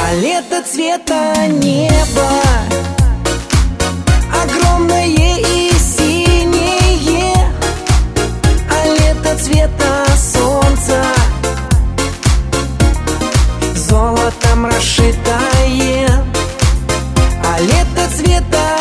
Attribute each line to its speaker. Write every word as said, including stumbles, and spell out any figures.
Speaker 1: А лето цвета неба огромное и синее, а лето цвета солнца золотом расшитое, а лето цвета